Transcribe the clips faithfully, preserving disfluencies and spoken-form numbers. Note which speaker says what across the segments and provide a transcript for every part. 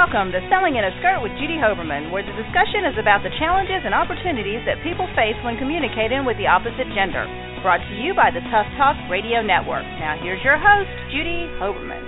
Speaker 1: welcome to Selling in a Skirt with Judy Hoberman, where the discussion is about the challenges and opportunities that people face when communicating with the opposite gender. Brought to you by the Tough Talk Radio Network. Now here's your host, Judy Hoberman.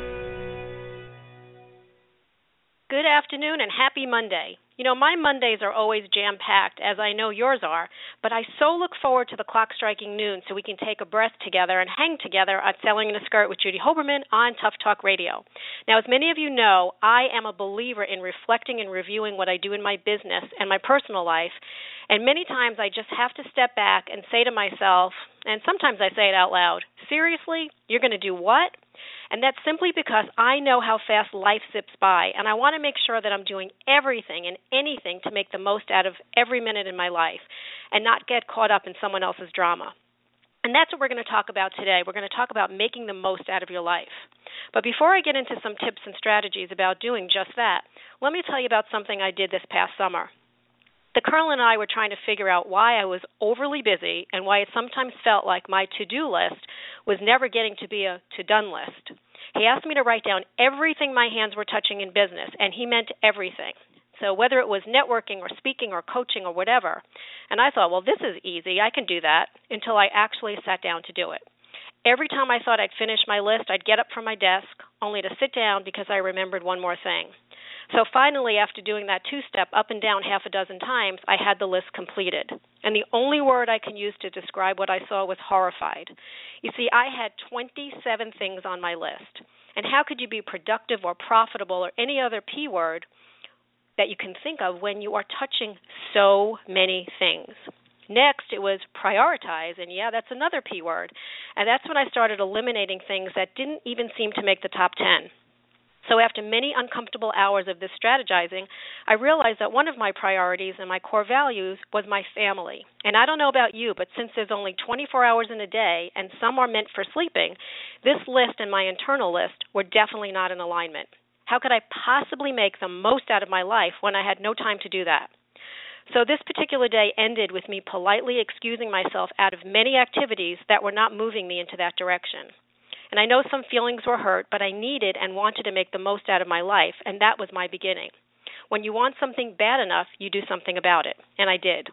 Speaker 2: Good afternoon and happy Monday. You know, my Mondays are always jam-packed, as I know yours are, but I so look forward to the clock striking noon so we can take a breath together and hang together at Selling in a Skirt with Judy Hoberman on Tough Talk Radio. Now, as many of you know, I am a believer in reflecting and reviewing what I do in my business and my personal life, and many times I just have to step back and say to myself, and sometimes I say it out loud, seriously, you're going to do what? And that's simply because I know how fast life zips by, and I want to make sure that I'm doing everything and anything to make the most out of every minute in my life and not get caught up in someone else's drama. And that's what we're going to talk about today. We're going to talk about making the most out of your life. But before I get into some tips and strategies about doing just that, let me tell you about something I did this past summer. The Colonel and I were trying to figure out why I was overly busy and why it sometimes felt like my to-do list was never getting to be a to-done list. He asked me to write down everything my hands were touching in business, and he meant everything. So whether it was networking or speaking or coaching or whatever, and I thought, well, this is easy. I can do that, until I actually sat down to do it. Every time I thought I'd finished my list, I'd get up from my desk, only to sit down because I remembered one more thing. So finally, after doing that two-step up and down half a dozen times, I had the list completed. And the only word I can use to describe what I saw was horrified. You see, I had twenty-seven things on my list. And how could you be productive or profitable or any other P word that you can think of when you are touching so many things? Next, it was prioritize, and yeah, that's another P word. And that's when I started eliminating things that didn't even seem to make the top ten. So after many uncomfortable hours of this strategizing, I realized that one of my priorities and my core values was my family. And I don't know about you, but since there's only twenty-four hours in a day and some are meant for sleeping, this list and my internal list were definitely not in alignment. How could I possibly make the most out of my life when I had no time to do that? So this particular day ended with me politely excusing myself out of many activities that were not moving me into that direction. And I know some feelings were hurt, but I needed and wanted to make the most out of my life, and that was my beginning. When you want something bad enough, you do something about it, and I did.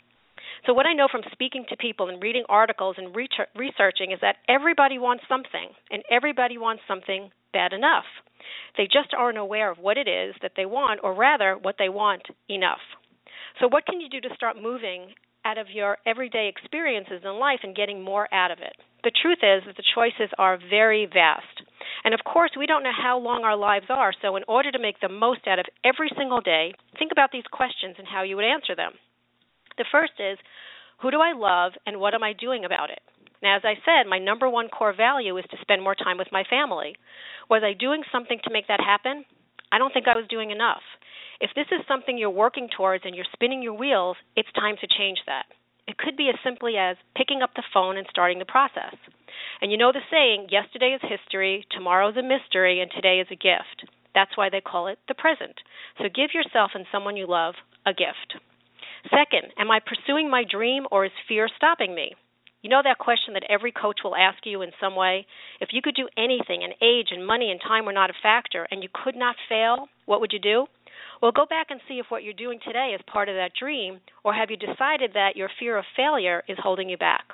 Speaker 2: So what I know from speaking to people and reading articles and researching is that everybody wants something, and everybody wants something bad enough. They just aren't aware of what it is that they want, or rather, what they want enough. So what can you do to start moving out of your everyday experiences in life and getting more out of it? The truth is that the choices are very vast. And of course, we don't know how long our lives are, so in order to make the most out of every single day, think about these questions and how you would answer them. The first is, who do I love and what am I doing about it? Now, as I said, my number one core value is to spend more time with my family. Was I doing something to make that happen? I don't think I was doing enough. If this is something you're working towards and you're spinning your wheels, it's time to change that. It could be as simply as picking up the phone and starting the process. And you know the saying, yesterday is history, tomorrow's a mystery, and today is a gift. That's why they call it the present. So give yourself and someone you love a gift. Second, am I pursuing my dream or is fear stopping me? You know that question that every coach will ask you in some way? If you could do anything and age and money and time were not a factor and you could not fail, what would you do? Well, go back and see if what you're doing today is part of that dream, or have you decided that your fear of failure is holding you back?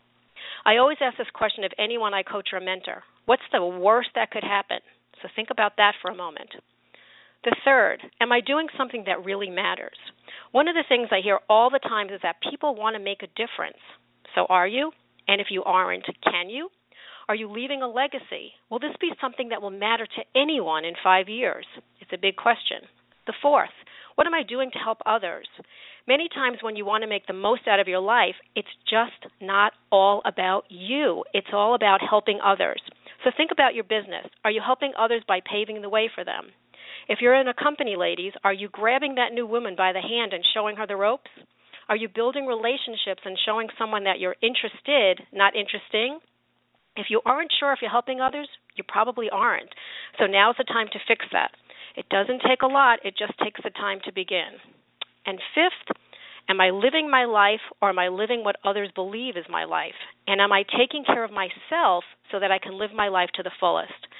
Speaker 2: I always ask this question of anyone I coach or mentor. What's the worst that could happen? So think about that for a moment. The third, am I doing something that really matters? One of the things I hear all the time is that people want to make a difference. So are you? And if you aren't, can you? Are you leaving a legacy? Will this be something that will matter to anyone in five years? It's a big question. The fourth, what am I doing to help others? Many times when you want to make the most out of your life, it's just not all about you. It's all about helping others. So think about your business. Are you helping others by paving the way for them? If you're in a company, ladies, are you grabbing that new woman by the hand and showing her the ropes? Are you building relationships and showing someone that you're interested, not interesting? If you aren't sure if you're helping others, you probably aren't. So now's the time to fix that. It doesn't take a lot. It just takes the time to begin. And fifth, am I living my life or am I living what others believe is my life? And am I taking care of myself so that I can live my life to the fullest?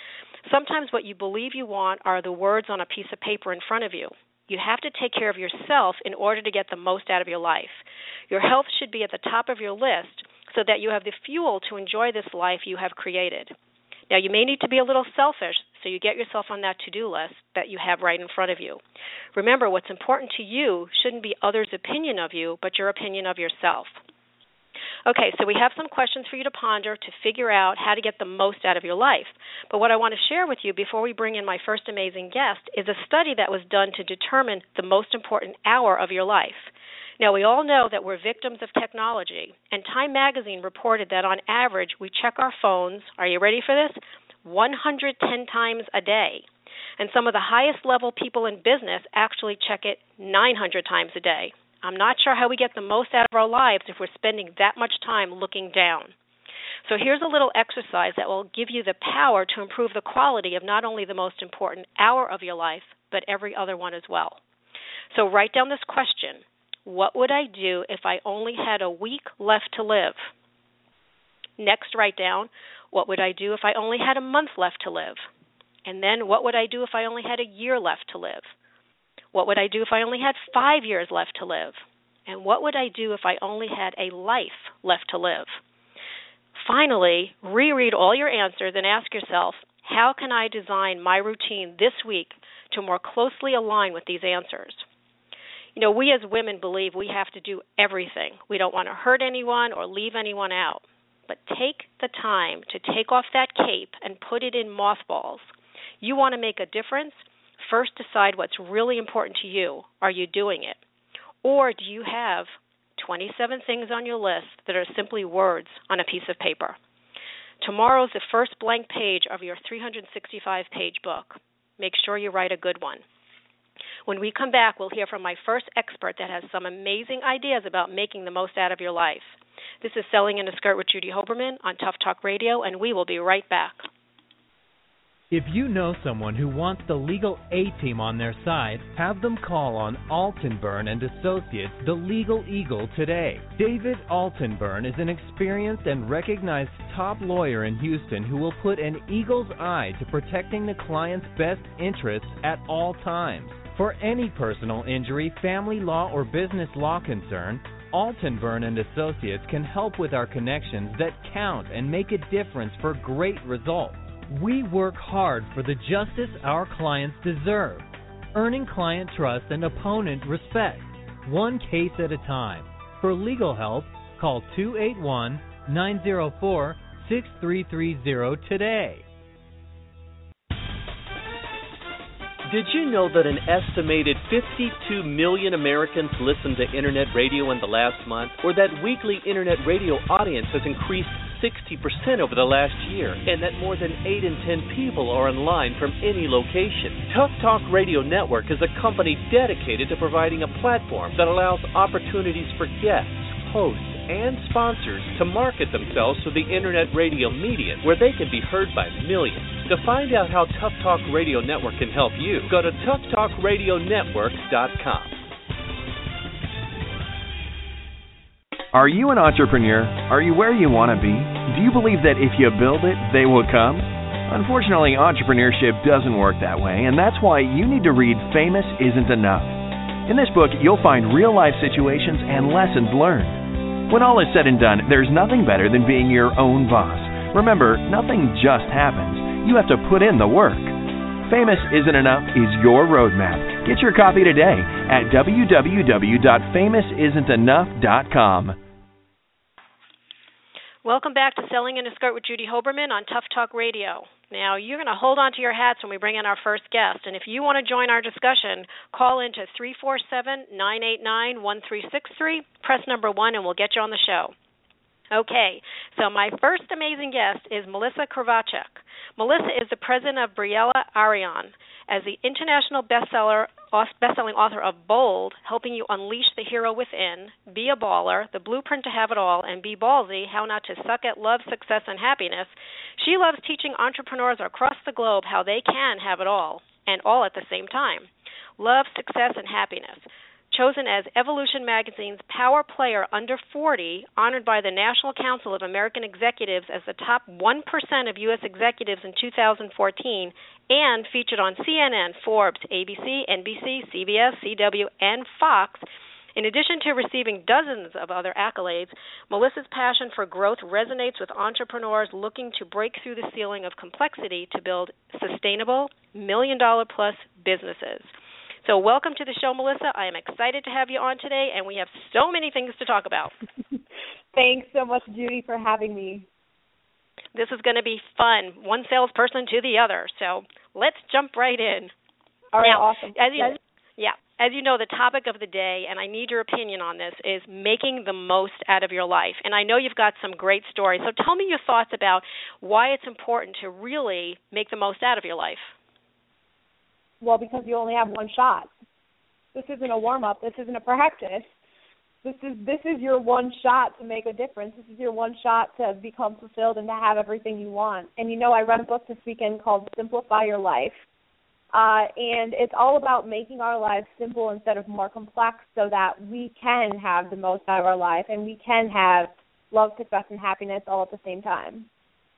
Speaker 2: Sometimes what you believe you want are the words on a piece of paper in front of you. You have to take care of yourself in order to get the most out of your life. Your health should be at the top of your list so that you have the fuel to enjoy this life you have created. Now, you may need to be a little selfish, so you get yourself on that to-do list that you have right in front of you. Remember, what's important to you shouldn't be others' opinion of you, but your opinion of yourself. Okay, so we have some questions for you to ponder to figure out how to get the most out of your life. But what I want to share with you before we bring in my first amazing guest is a study that was done to determine the most important hour of your life. Now, we all know that we're victims of technology, and Time Magazine reported that on average we check our phones, are you ready for this, one hundred ten times a day. And some of the highest level people in business actually check it nine hundred times a day. I'm not sure how we get the most out of our lives if we're spending that much time looking down. So here's a little exercise that will give you the power to improve the quality of not only the most important hour of your life, but every other one as well. So write down this question. What would I do if I only had a week left to live? Next, write down, what would I do if I only had a month left to live? And then, what would I do if I only had a year left to live? What would I do if I only had five years left to live? And what would I do if I only had a life left to live? Finally, reread all your answers and ask yourself, how can I design my routine this week to more closely align with these answers? You know, we as women believe we have to do everything. We don't want to hurt anyone or leave anyone out. But take the time to take off that cape and put it in mothballs. You want to make a difference? First decide what's really important to you. Are you doing it? Or do you have twenty-seven things on your list that are simply words on a piece of paper? Tomorrow's the first blank page of your three hundred sixty-five page book. Make sure you write a good one. When we come back, we'll hear from my first expert that has some amazing ideas about making the most out of your life. This is Selling in a Skirt with Judy Hoberman on Tough Talk Radio, and we will be right back.
Speaker 3: If you know someone who wants the legal A-team on their side, have them call on Altenburn and Associates, the Legal Eagle, today. David Altenburn is an experienced and recognized top lawyer in Houston who will put an eagle's eye to protecting the client's best interests at all times. For any personal injury, family law, or business law concern, Altenburn and Associates can help with our connections that count and make a difference for great results. We work hard for the justice our clients deserve, earning client trust and opponent respect, one case at a time. For legal help, call two eight one, nine zero four, six three three zero today.
Speaker 4: Did you know that an estimated fifty-two million Americans listened to Internet radio in the last month? Or that weekly Internet radio audience has increased sixty percent over the last year? And that more than eight in ten people are online from any location? Tough Talk Radio Network is a company dedicated to providing a platform that allows opportunities for guests, hosts, and sponsors to market themselves to the Internet radio medium where they can be heard by millions. To find out how Tough Talk Radio Network can help you, go to tough talk radio network dot com.
Speaker 5: Are you an entrepreneur? Are you where you want to be? Do you believe that if you build it, they will come? Unfortunately, entrepreneurship doesn't work that way, and that's why you need to read Famous Isn't Enough. In this book, you'll find real-life situations and lessons learned. When all is said and done, there's nothing better than being your own boss. Remember, nothing just happens. You have to put in the work. Famous Isn't Enough is your roadmap. Get your copy today at w w w dot famous isn't enough dot com.
Speaker 2: Welcome back to Selling in a Skirt with Judy Hoberman on Tough Talk Radio. Now, you're going to hold on to your hats when we bring in our first guest. And if you want to join our discussion, call in to three four seven, nine eight nine, one three six three, press number one, and we'll get you on the show. Okay, so my first amazing guest is Melissa Krvacek. Melissa is the president of Briella Arion. As the international bestseller, best-selling author of Bold, helping you unleash the hero within, be a baller, the blueprint to have it all, and be ballsy, how not to suck at love, success, and happiness, she loves teaching entrepreneurs across the globe how they can have it all, and all at the same time. Love, success, and happiness. chosen as Evolution Magazine's Power Player Under forty, honored by the National Council of American Executives as the top one percent of U S executives in two thousand fourteen, and featured on C N N, Forbes, A B C, N B C, C B S, C W, and Fox. In addition to receiving dozens of other accolades, Melissa's passion for growth resonates with entrepreneurs looking to break through the ceiling of complexity to build sustainable, million-dollar-plus businesses. So welcome to the show, Melissa. I am excited to have you on today, and we have so many things to talk about.
Speaker 6: Thanks so much, Judy, for having me.
Speaker 2: This is going to be fun, one salesperson to the other. So let's jump right in.
Speaker 6: All right,
Speaker 2: now,
Speaker 6: awesome.
Speaker 2: As you, yeah. As you know, the topic of the day, and I need your opinion on this, is making the most out of your life. And I know you've got some great stories. So tell me your thoughts about why it's important to really make the most out of your life.
Speaker 6: Well, because you only have one shot. This isn't a warm-up. This isn't a practice. This is this is your one shot to make a difference. This is your one shot to become fulfilled and to have everything you want. And, you know, I read a book this weekend called Simplify Your Life. Uh, and it's all about making our lives simple instead of more complex so that we can have the most out of our life and we can have love, success, and happiness all at the same time.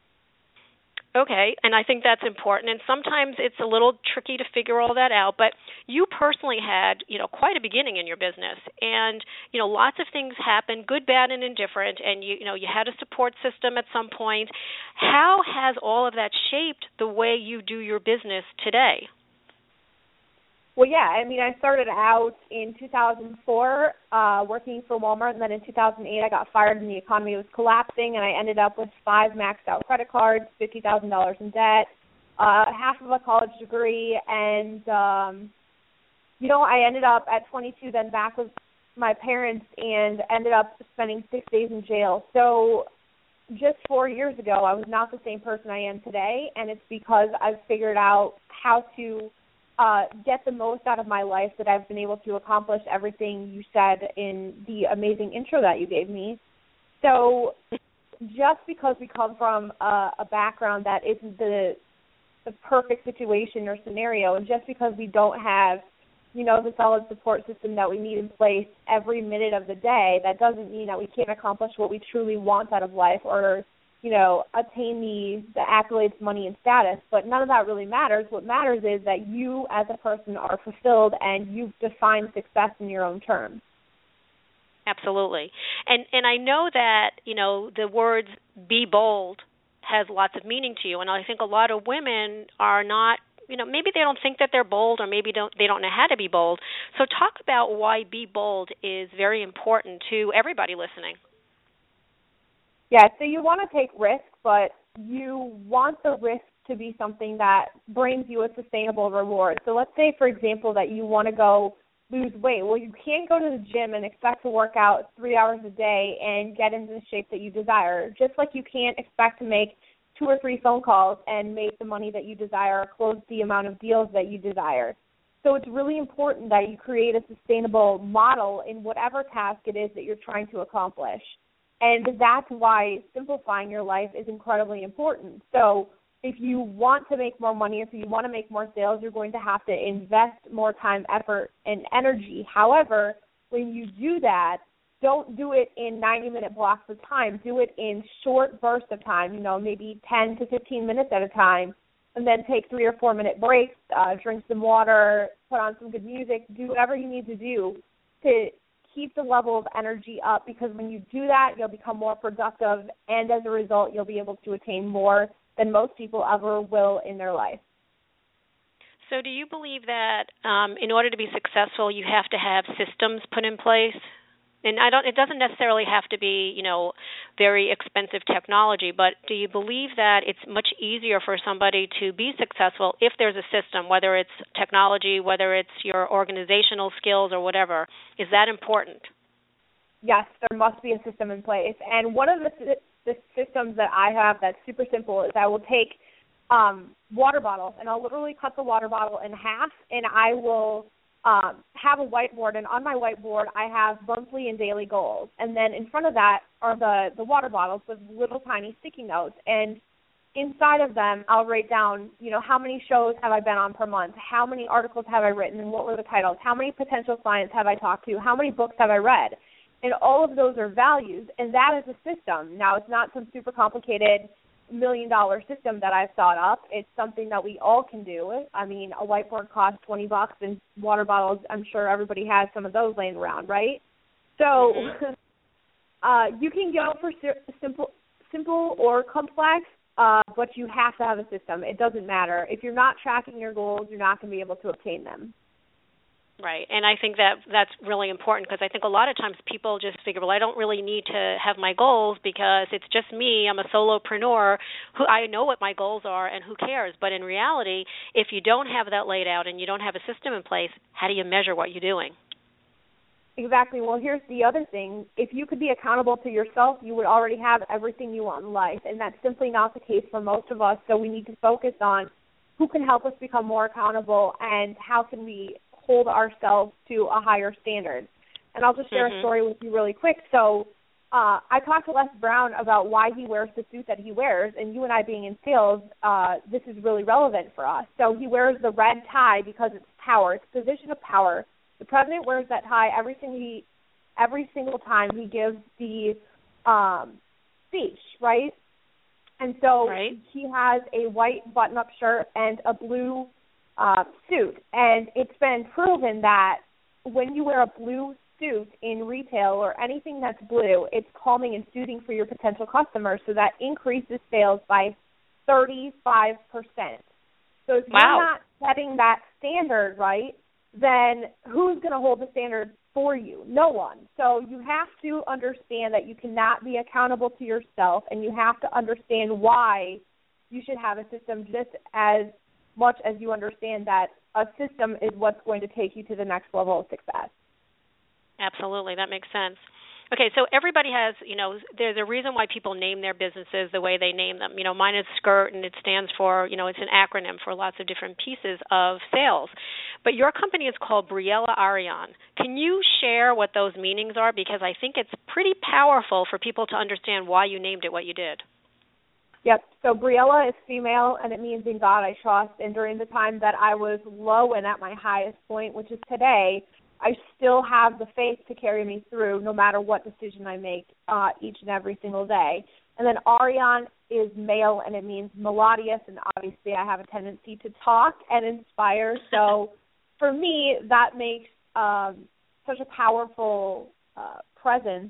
Speaker 2: Okay, and I think that's important. And sometimes it's a little tricky to figure all that out. But you personally had, you know, quite a beginning in your business. And, you know, lots of things happen, good, bad, and indifferent. And, you, you know, you had a support system at some point. How has all of that shaped the way you do your business today?
Speaker 6: Well, yeah, I mean, I started out in two thousand four uh, working for Walmart, and then in two thousand eight I got fired and the economy was collapsing, and I ended up with five maxed out credit cards, fifty thousand dollars in debt, uh, half of a college degree, and, um, you know, I ended up at twenty-two then back with my parents and ended up spending six days in jail. So just four years ago, I was not the same person I am today, and it's because I've figured out how to Uh, get the most out of my life that I've been able to accomplish everything you said in the amazing intro that you gave me. So just because we come from a, a background that isn't the, the perfect situation or scenario, and just because we don't have, you know, the solid support system that we need in place every minute of the day, that doesn't mean that we can't accomplish what we truly want out of life or, you know, attain the, the accolades, money, and status, but none of that really matters. What matters is that you as a person are fulfilled and you've defined success in your own terms.
Speaker 2: Absolutely. And and I know that, you know, the words be bold has lots of meaning to you, and I think a lot of women are not, you know, maybe they don't think that they're bold or maybe don't they don't know how to be bold. So talk about why be bold is very important to everybody listening.
Speaker 6: Yeah, so you want to take risks, but you want the risk to be something that brings you a sustainable reward. So let's say, for example, that you want to go lose weight. Well, you can't go to the gym and expect to work out three hours a day and get into the shape that you desire, just like you can't expect to make two or three phone calls and make the money that you desire or close the amount of deals that you desire. So it's really important that you create a sustainable model in whatever task it is that you're trying to accomplish. And that's why simplifying your life is incredibly important. So if you want to make more money, if you want to make more sales, you're going to have to invest more time, effort, and energy. However, when you do that, don't do it in ninety-minute blocks of time. Do it in short bursts of time, you know, maybe ten to fifteen minutes at a time, and then take three or four-minute breaks, uh, drink some water, put on some good music, do whatever you need to do to keep the level of energy up, because when you do that, you'll become more productive, and as a result, you'll be able to attain more than most people ever will in their life.
Speaker 2: So do you believe that um, in order to be successful, you have to have systems put in place? And I don't. It doesn't necessarily have to be, you know, very expensive technology, but do you believe that it's much easier for somebody to be successful if there's a system, whether it's technology, whether it's your organizational skills or whatever? Is that important?
Speaker 6: Yes, there must be a system in place. And one of the, the systems that I have that's super simple is I will take um, water bottles, and I'll literally cut the water bottle in half, and I will Um, have a whiteboard, and on my whiteboard I have monthly and daily goals, and then in front of that are the, the water bottles with little tiny sticky notes. And inside of them, I'll write down, you know, how many shows have I been on per month? How many articles have I written, and what were the titles? How many potential clients have I talked to? How many books have I read? And all of those are values, and that is a system. Now, it's not some super complicated million-dollar system that I've thought up. It's something that we all can do. I mean, a whiteboard costs twenty bucks, and water bottles, I'm sure everybody has some of those laying around, right? So mm-hmm. uh, you can go for simple, simple or complex, uh, but you have to have a system. It doesn't matter. If you're not tracking your goals, you're not going to be able to obtain them.
Speaker 2: Right, and I think that that's really important because I think a lot of times people just figure, well, I don't really need to have my goals because it's just me. I'm a solopreneur. Who I know what my goals are, and who cares? But in reality, if you don't have that laid out and you don't have a system in place, how do you measure what you're doing?
Speaker 6: Exactly. Well, here's the other thing. If you could be accountable to yourself, you would already have everything you want in life, and that's simply not the case for most of us. So we need to focus on who can help us become more accountable and how can we hold ourselves to a higher standard. And I'll just share mm-hmm. a story with you really quick. So uh, I talked to Les Brown about why he wears the suit that he wears, and you and I being in sales, uh, this is really relevant for us. So he wears the red tie because it's power. It's a position of power. The president wears that tie every single, he, every single time he gives the um, speech, right? And so
Speaker 2: right.
Speaker 6: he has a white button-up shirt and a blue Uh, suit, and it's been proven that when you wear a blue suit in retail or anything that's blue, it's calming and soothing for your potential customers, so that increases sales by thirty-five percent. So if
Speaker 2: wow.
Speaker 6: you're not setting that standard right, then who's going to hold the standard for you? No one. So you have to understand that you cannot be accountable to yourself, and you have to understand why you should have a system just as much as you understand that a system is what's going to take you to the next level of success.
Speaker 2: Absolutely, that makes sense. Okay, so everybody has, you know, there's a reason why people name their businesses the way they name them. You know, mine is SCIRT, and it stands for, you know, it's an acronym for lots of different pieces of sales. But your company is called Briella Ariane. Can you share what those meanings are? Because I think it's pretty powerful for people to understand why you named it what you did.
Speaker 6: Yep. So Briella is female, and it means in God I trust. And during the time that I was low and at my highest point, which is today, I still have the faith to carry me through no matter what decision I make uh, each and every single day. And then Ariane is male, and it means melodious, and obviously I have a tendency to talk and inspire. So for me, that makes um, such a powerful uh, presence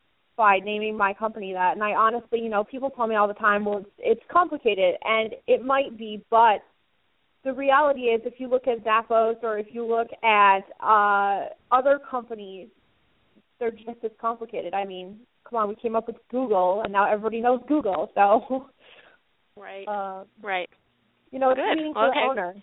Speaker 6: by naming my company that. And I honestly, you know, people tell me all the time, well, it's, it's complicated, and it might be, but the reality is if you look at Zappos or if you look at uh, other companies, they're just as complicated. I mean, come on, we came up with Google, and now everybody knows Google, so.
Speaker 2: Right,
Speaker 6: uh,
Speaker 2: right.
Speaker 6: You know, it's
Speaker 2: Good.
Speaker 6: meaning for
Speaker 2: okay.
Speaker 6: the owner.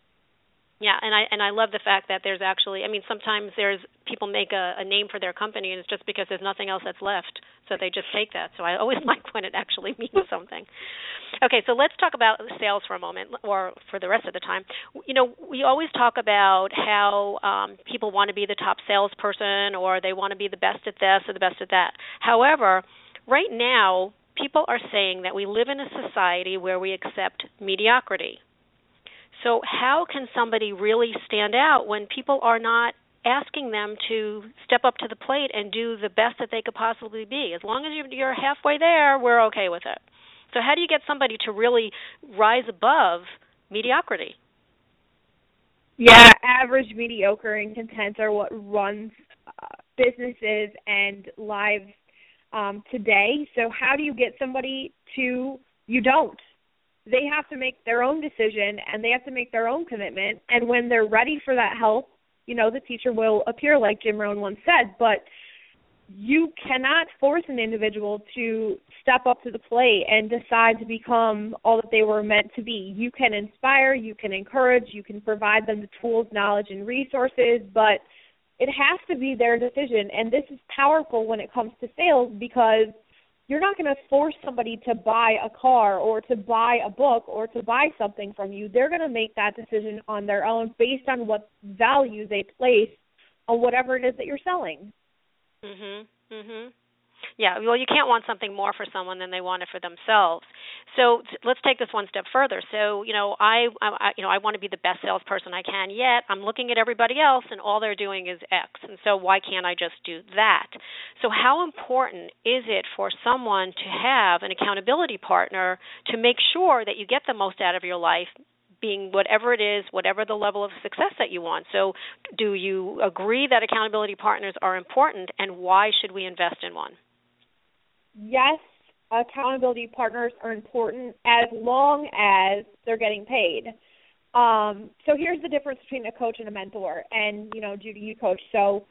Speaker 2: Yeah, and I and I love the fact that there's actually, I mean, sometimes there's people make a, a name for their company, and it's just because there's nothing else that's left, so they just take that. So I always like when it actually means something. Okay, so let's talk about sales for a moment, or for the rest of the time. You know, we always talk about how um, people want to be the top salesperson, or they want to be the best at this or the best at that. However, right now, people are saying that we live in a society where we accept mediocrity. So how can somebody really stand out when people are not asking them to step up to the plate and do the best that they could possibly be? As long as you're halfway there, we're okay with it. So how do you get somebody to really rise above mediocrity?
Speaker 6: Yeah, average, mediocre, and content are what runs uh, businesses and lives um, today. So how do you get somebody to, you don't. They have to make their own decision, and they have to make their own commitment. And when they're ready for that help, you know, the teacher will appear, like Jim Rohn once said. But you cannot force an individual to step up to the plate and decide to become all that they were meant to be. You can inspire, you can encourage, you can provide them the tools, knowledge, and resources, but it has to be their decision. And this is powerful when it comes to sales, because you're not going to force somebody to buy a car or to buy a book or to buy something from you. They're going to make that decision on their own based on what value they place on whatever it is that you're selling.
Speaker 2: Mhm. Mhm. Yeah, well, you can't want something more for someone than they want it for themselves. So t- let's take this one step further. So, you know, I, I, you know, I want to be the best salesperson I can. Yet I'm looking at everybody else, and all they're doing is X. And so, why can't I just do that? So, how important is it for someone to have an accountability partner to make sure that you get the most out of your life, being whatever it is, whatever the level of success that you want? So, do you agree that accountability partners are important, and why should we invest in one?
Speaker 6: Yes, accountability partners are important as long as they're getting paid. Um, so here's the difference between a coach and a mentor. And, you know, Judy, you coach. So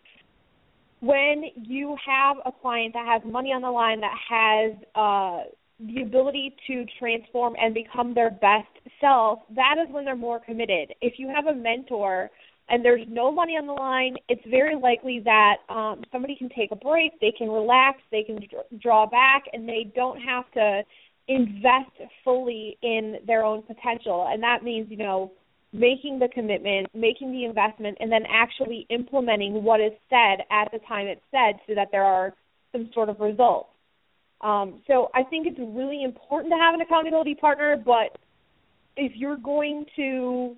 Speaker 6: when you have a client that has money on the line, that has uh, the ability to transform and become their best self, that is when they're more committed. If you have a mentor and there's no money on the line, it's very likely that um, somebody can take a break, they can relax, they can draw back, and they don't have to invest fully in their own potential. And that means, you know, making the commitment, making the investment, and then actually implementing what is said at the time it's said so that there are some sort of results. Um, so I think it's really important to have an accountability partner, but if you're going to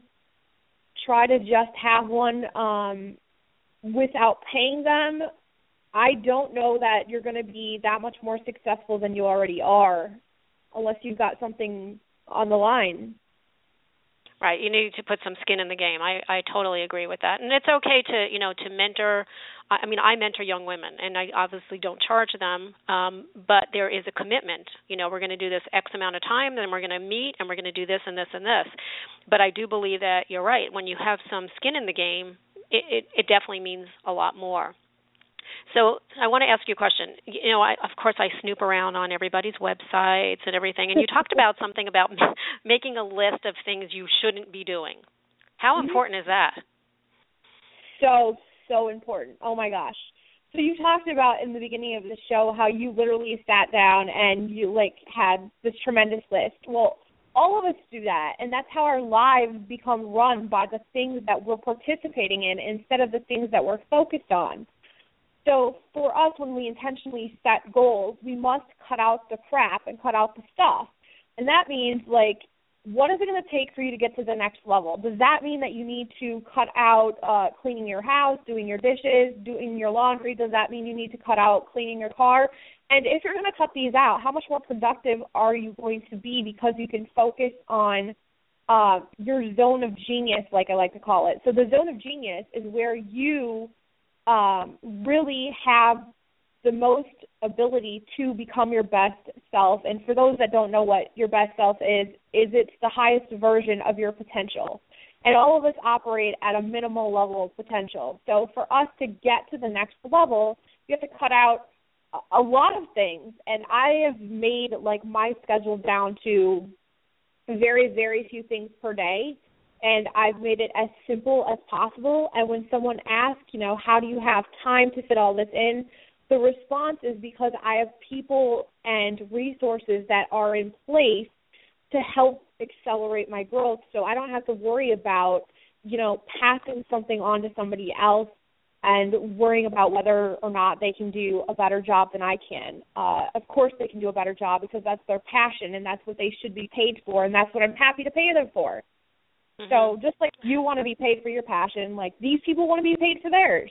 Speaker 6: try to just have one um, without paying them, I don't know that you're going to be that much more successful than you already are, unless you've got something on the line.
Speaker 2: Right, you need to put some skin in the game. I, I totally agree with that. And it's okay to, you know, to mentor. I mean, I mentor young women, and I obviously don't charge them, um, but there is a commitment. You know, we're going to do this X amount of time, then we're going to meet, and we're going to do this and this and this. But I do believe that you're right. When you have some skin in the game, it, it, it definitely means a lot more. So I want to ask you a question. You know, I, of course, I snoop around on everybody's websites and everything, and you talked about something about making a list of things you shouldn't be doing. How important is that?
Speaker 6: So, so important. Oh, my gosh. So you talked about in the beginning of the show how you literally sat down and you, like, had this tremendous list. Well, all of us do that, and that's how our lives become run by the things that we're participating in instead of the things that we're focused on. So for us, when we intentionally set goals, we must cut out the crap and cut out the stuff. And that means, like, what is it going to take for you to get to the next level? Does that mean that you need to cut out uh, cleaning your house, doing your dishes, doing your laundry? Does that mean you need to cut out cleaning your car? And if you're going to cut these out, how much more productive are you going to be, because you can focus on uh, your zone of genius, like I like to call it. So the zone of genius is where you um, really have the most ability to become your best self. And for those that don't know what your best self is, is it's the highest version of your potential. And all of us operate at a minimal level of potential. So for us to get to the next level, you have to cut out a lot of things. And I have made, like, my schedule down to very, very few things per day. And I've made it as simple as possible. And when someone asks, you know, how do you have time to fit all this in, the response is because I have people and resources that are in place to help accelerate my growth, so I don't have to worry about, you know, passing something on to somebody else and worrying about whether or not they can do a better job than I can. Uh, of course they can do a better job because that's their passion and that's what they should be paid for, and that's what I'm happy to pay them for. Mm-hmm. So just like you want to be paid for your passion, like these people want to be paid for theirs.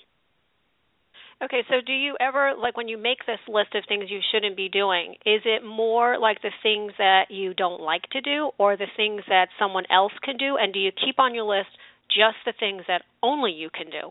Speaker 2: Okay, so do you ever, like when you make this list of things you shouldn't be doing, is it more like the things that you don't like to do or the things that someone else can do? And do you keep on your list just the things that only you can do?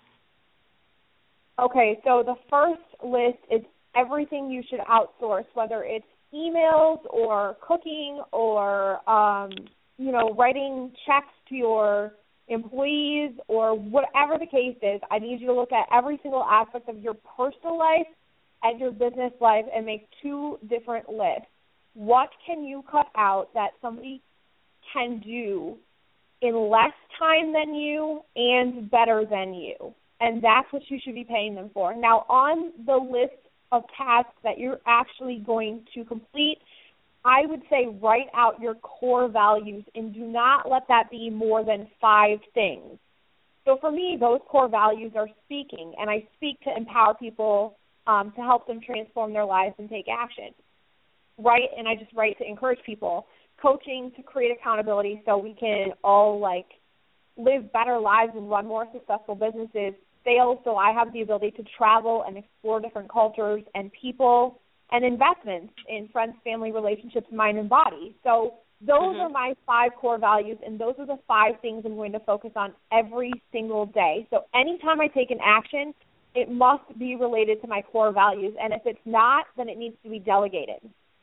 Speaker 6: Okay, so the first list is everything you should outsource, whether it's emails or cooking or, um, you know, writing checks to your employees or whatever the case is. I need you to look at every single aspect of your personal life and your business life and make two different lists. What can you cut out that somebody can do in less time than you and better than you? And that's what you should be paying them for. Now, on the list of tasks that you're actually going to complete, I would say write out your core values and do not let that be more than five things. So for me, those core values are speaking, and I speak to empower people um, to help them transform their lives and take action. Write, and I just write to encourage people. Coaching to create accountability so we can all, like, live better lives and run more successful businesses. Sales, so I have the ability to travel and explore different cultures and people, and investments in friends, family, relationships, mind, and body. So those mm-hmm. are my five core values, and those are the five things I'm going to focus on every single day. So anytime I take an action, it must be related to my core values, and if it's not, then it needs to be delegated.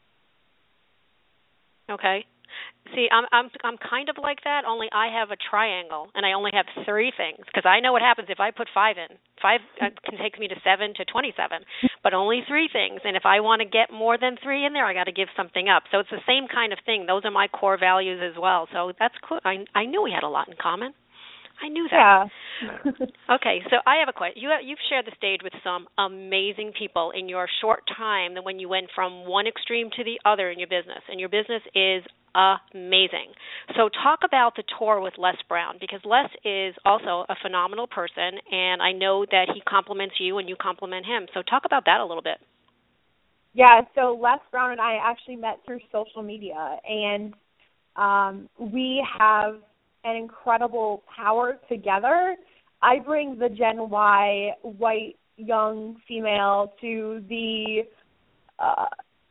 Speaker 2: Okay. See, I'm I'm I'm kind of like that, only I have a triangle, and I only have three things, because I know what happens if I put five in. Five can take me to seven to twenty-seven, but only three things, and if I want to get more than three in there, I got to give something up. So it's the same kind of thing. Those are my core values as well, so that's cool. I, I knew we had a lot in common. I knew that.
Speaker 6: Yeah.
Speaker 2: Okay, so I have a question. You, you've shared the stage with some amazing people in your short time when you went from one extreme to the other in your business, and your business is amazing. So talk about the tour with Les Brown, because Les is also a phenomenal person, and I know that he compliments you and you compliment him. So talk about that a little bit.
Speaker 6: Yeah, so Les Brown and I actually met through social media, and um, we have an incredible power together. I bring the Gen Y, white, young female to the uh,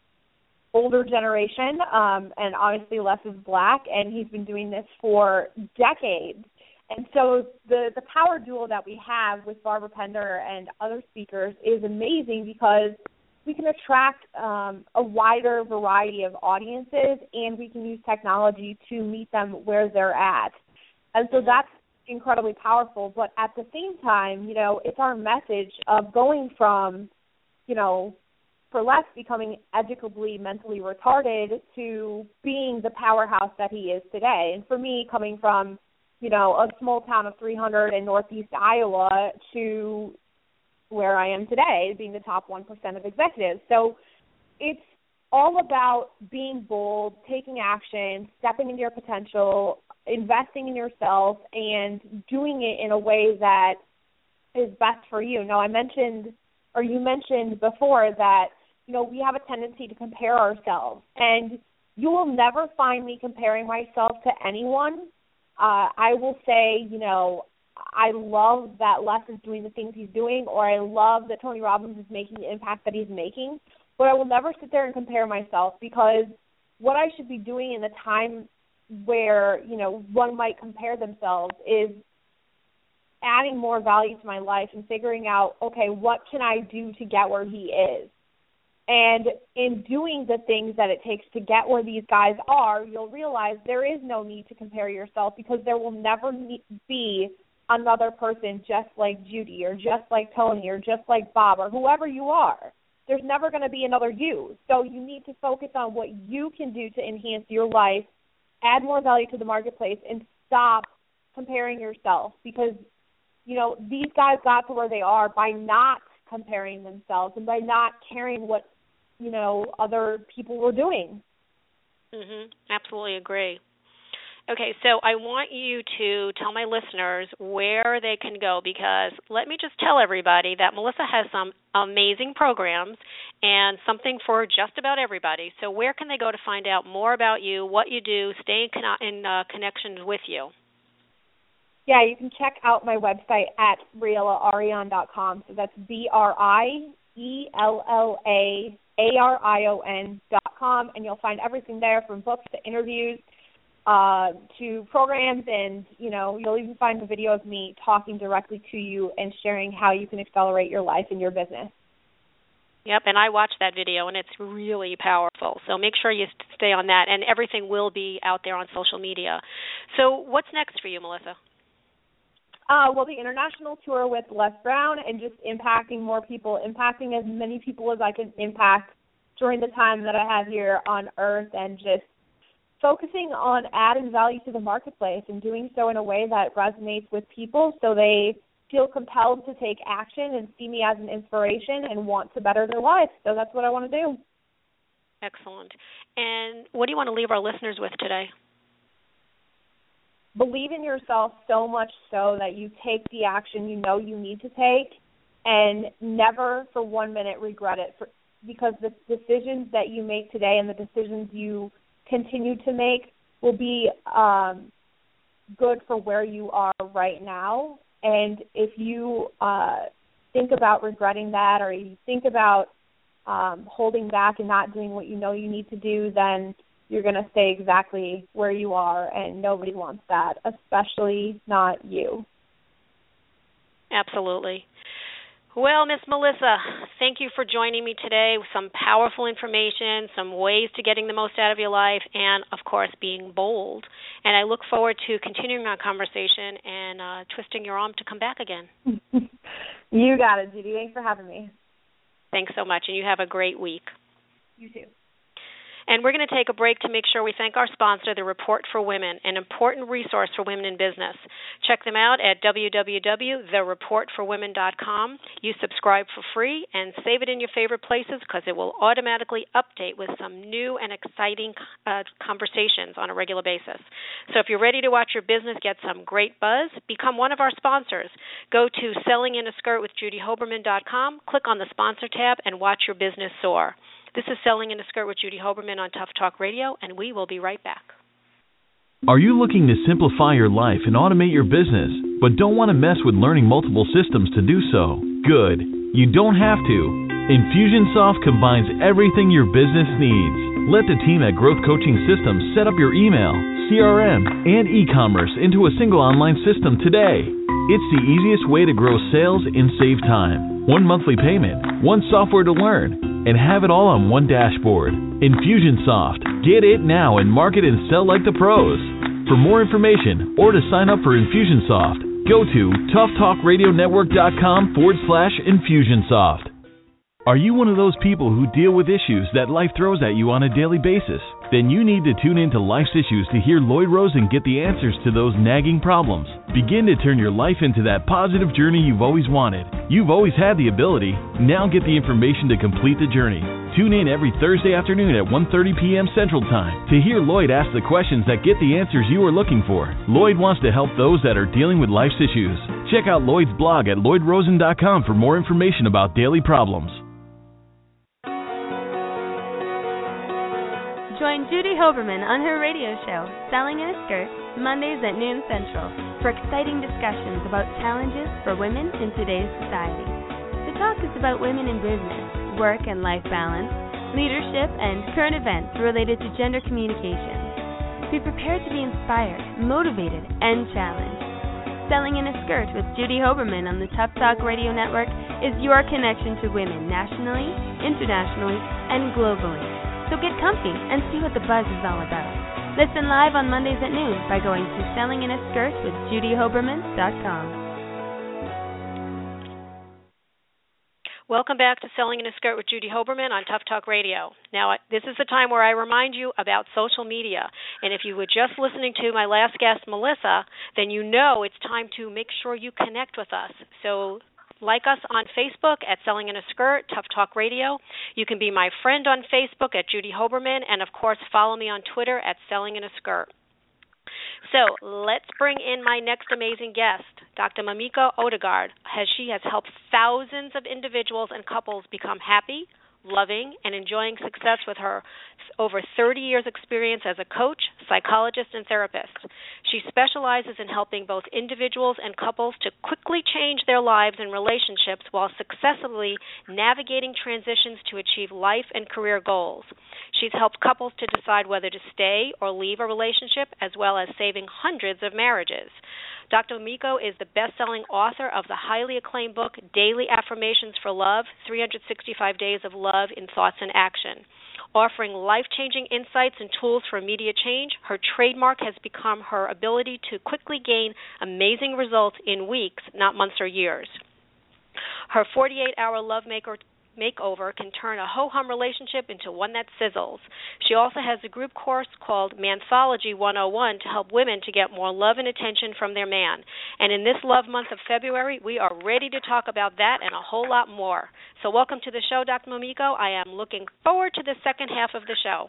Speaker 6: older generation, um, and obviously Les is black, and he's been doing this for decades. And so the, the power duo that we have with Barbara Pender and other speakers is amazing, because we can attract um, a wider variety of audiences, and we can use technology to meet them where they're at. And so that's incredibly powerful. But at the same time, you know, it's our message of going from, you know, for Les becoming educably mentally retarded to being the powerhouse that he is today. And for me, coming from, you know, a small town of three hundred in northeast Iowa to where I am today, being the top one percent of executives. So it's all about being bold, taking action, stepping into your potential, investing in yourself, and doing it in a way that is best for you. Now, I mentioned, or you mentioned before that, you know, we have a tendency to compare ourselves, and you will never find me comparing myself to anyone. Uh, I will say, you know, I love that Les is doing the things he's doing, or I love that Tony Robbins is making the impact that he's making, but I will never sit there and compare myself, because what I should be doing in the time where, you know, one might compare themselves is adding more value to my life and figuring out, okay, what can I do to get where he is? And in doing the things that it takes to get where these guys are, you'll realize there is no need to compare yourself, because there will never be another person just like Judy or just like Tony or just like Bob or whoever you are. There's never going to be another you. So you need to focus on what you can do to enhance your life, add more value to the marketplace, and stop comparing yourself, because, you know, these guys got to where they are by not comparing themselves and by not caring what, you know, other people were doing.
Speaker 2: Mhm. Absolutely agree. Okay, so I want you to tell my listeners where they can go, because let me just tell everybody that Melissa has some amazing programs and something for just about everybody. So where can they go to find out more about you, what you do, stay in, con- in uh, connection with you?
Speaker 6: Yeah, you can check out my website at briella arion dot com. So that's B R I E L L A A R I O N dot com, and you'll find everything there, from books to interviews, Uh, to programs, and, you know, you'll even find a video of me talking directly to you and sharing how you can accelerate your life and your business.
Speaker 2: Yep, and I watched that video, and it's really powerful. So make sure you stay on that, and everything will be out there on social media. So what's next for you, Melissa?
Speaker 6: Uh, well, the international tour with Les Brown, and just impacting more people, impacting as many people as I can impact during the time that I have here on Earth, and just focusing on adding value to the marketplace and doing so in a way that resonates with people, so they feel compelled to take action and see me as an inspiration and want to better their lives. So that's what I want to do.
Speaker 2: Excellent. And what do you want to leave our listeners with today?
Speaker 6: Believe in yourself so much so that you take the action you know you need to take, and never for one minute regret it, for, because the decisions that you make today and the decisions you continue to make will be um, good for where you are right now. And if you uh, think about regretting that, or you think about um, holding back and not doing what you know you need to do, then you're going to stay exactly where you are, and nobody wants that, especially not you.
Speaker 2: Absolutely. Well, Miss Melissa, thank you for joining me today with some powerful information, some ways to getting the most out of your life, and, of course, being bold. And I look forward to continuing our conversation and uh, twisting your arm to come back again.
Speaker 6: You got it, Judy. Thanks for having me.
Speaker 2: Thanks so much, and you have a great week.
Speaker 6: You too.
Speaker 2: And we're going to take a break to make sure we thank our sponsor, The Report for Women, an important resource for women in business. Check them out at w w w dot the report for women dot com. You subscribe for free and save it in your favorite places because it will automatically update with some new and exciting uh, conversations on a regular basis. So if you're ready to watch your business get some great buzz, become one of our sponsors. Go to selling in a skirt with judy hoberman dot com, click on the sponsor tab, and watch your business soar. This is Selling in a Skirt with Judy Hoberman on Tough Talk Radio, and we will be right back.
Speaker 7: Are you looking to simplify your life and automate your business, but don't want to mess with learning multiple systems to do so? Good. You don't have to. Infusionsoft combines everything your business needs. Let the team at Growth Coaching Systems set up your email, C R M, and e-commerce into a single online system today. It's the easiest way to grow sales and save time. One monthly payment, one software to learn, and have it all on one dashboard. Infusionsoft. Get it now and market and sell like the pros. For more information or to sign up for Infusionsoft, go to toughtalkradionetwork.com forward slash Infusionsoft. Are you one of those people who deal with issues that life throws at you on a daily basis? Then you need to tune into Life's Issues to hear Lloyd Rosen get the answers to those nagging problems. Begin to turn your life into that positive journey you've always wanted. You've always had the ability. Now get the information to complete the journey. Tune in every Thursday afternoon at one thirty p.m. Central Time to hear Lloyd ask the questions that get the answers you are looking for. Lloyd wants to help those that are dealing with life's issues. Check out Lloyd's blog at lloyd rosen dot com for more information about daily problems.
Speaker 8: Join Judy Hoberman on her radio show, Selling in a Skirt, Mondays at noon Central, for exciting discussions about challenges for women in today's society. The talk is about women in business, work and life balance, leadership, and current events related to gender communication. Be prepared to be inspired, motivated, and challenged. Selling in a Skirt with Judy Hoberman on the Tough Talk Radio Network is your connection to women nationally, internationally, and globally. So get comfy and see what the buzz is all about. Listen live on Mondays at noon by going to selling in a skirt with judy hoberman dot com.
Speaker 2: Welcome back to Selling in a Skirt with Judy Hoberman on Tough Talk Radio. Now, this is the time where I remind you about social media. And if you were just listening to my last guest, Melissa, then you know it's time to make sure you connect with us. So like us on Facebook at Selling in a Skirt, Tough Talk Radio. You can be my friend on Facebook at Judy Hoberman, and, of course, follow me on Twitter at Selling in a Skirt. So let's bring in my next amazing guest, Doctor Mamiko Odegaard, as she has helped thousands of individuals and couples become happy, loving, and enjoying success with her over thirty years experience as a coach, psychologist, and therapist. She specializes in helping both individuals and couples to quickly change their lives and relationships while successfully navigating transitions to achieve life and career goals. She's helped couples to decide whether to stay or leave a relationship, as well as saving hundreds of marriages. Doctor Mamiko is the best-selling author of the highly acclaimed book, Daily Affirmations for Love, three hundred sixty-five Days of Love in Thoughts and Action. Offering life-changing insights and tools for immediate change, her trademark has become her ability to quickly gain amazing results in weeks, not months or years. Her forty-eight hour Love Maker makeover can turn a ho-hum relationship into one that sizzles. She also has a group course called Manthology one oh one to help women to get more love and attention from their man. And in this love month of February, we are ready to talk about that and a whole lot more. So welcome to the show, Doctor Mamiko. I am looking forward to the second half of the show.